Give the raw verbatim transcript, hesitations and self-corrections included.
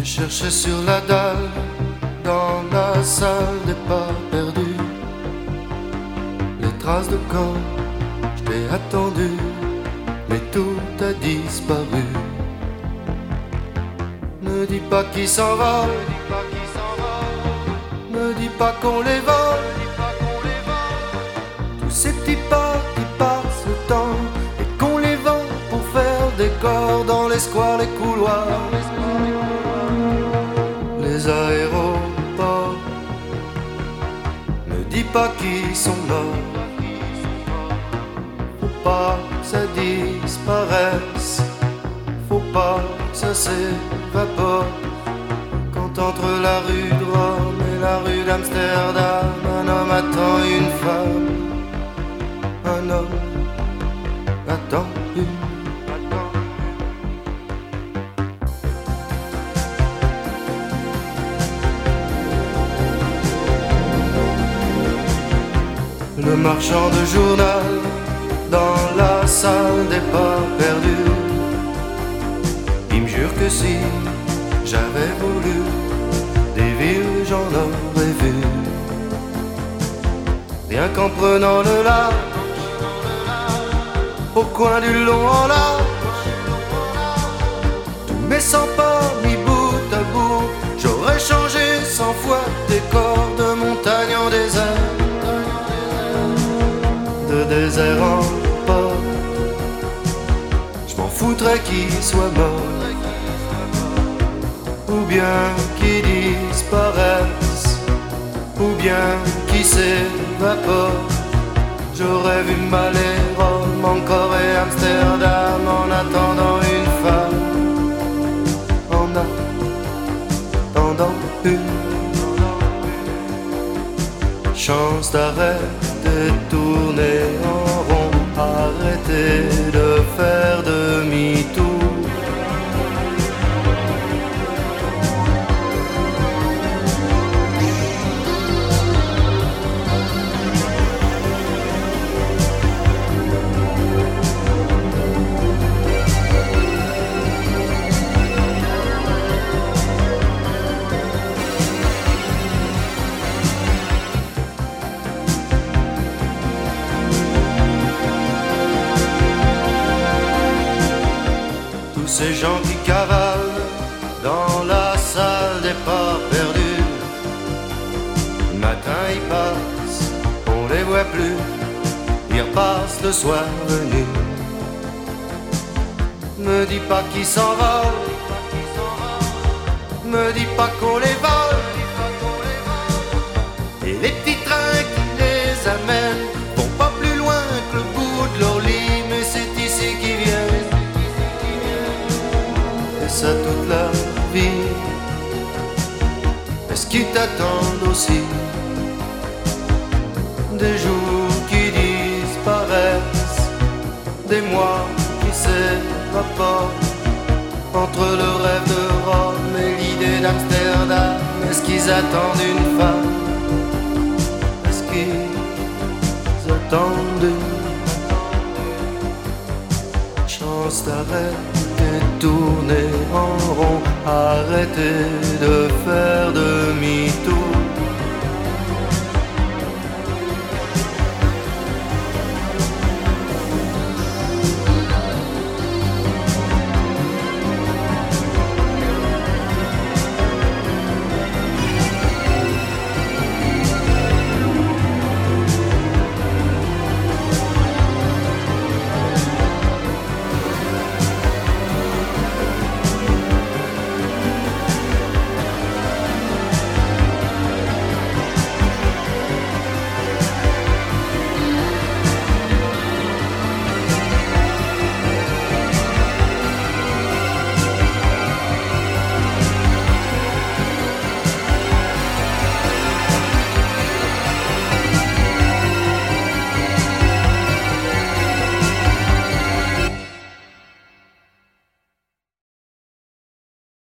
Chercher sur la dalle, dans la salle des pas perdus, les traces de quand je t'ai attendu, mais tout a disparu. Ne dis pas qui s'en va, ne dis pas qu'on les vole, tous ces petits pas qui passent le temps et qu'on les vend pour faire des corps dans les squares, les couloirs, les aéroports. Ne dis pas qu'ils sont morts, faut pas que ça disparaisse, faut pas que ça s'évapore. Quand entre la rue de Rome et la rue d'Amsterdam, un homme attend une femme, un homme attend une. Le marchand de journal dans la salle des pas perdus, il me jure que si j'avais voulu des villes j'en aurais vu. Rien qu'en prenant le large au coin du long en large, tous mes cent pas mis bout à bout, j'aurais changé cent fois des corps de montagne en désert, de désert en port. Je m'en foutrais qu'il soit mort ou bien qu'il disparaisse ou bien qu'il s'évapore. J'aurais vu Malais, Rome, encore et Amsterdam en attendant une femme, en attendant une chance d'arrêter de tourner en rond, arrêter de faire demi-tour. Ces gens qui cavalent dans la salle des pas perdus, le matin ils passent, on les voit plus, ils repassent le soir venu. Me dis pas qu'ils s'en volent, me dis pas qu'on les vole, et les petits trains qui les amènent vont pas plus loin que le bout de leur lit, mais c'est ici qu'ils viennent. Et ça toute la vie. Est-ce qu'ils t'attendent aussi? Des jours qui disparaissent, des mois qui s'évaporent, entre le rêve de Rome et l'idée d'Amsterdam. Est-ce qu'ils attendent une femme? Est-ce qu'ils attendent une chance d'arrêter de tourner en rond, arrêter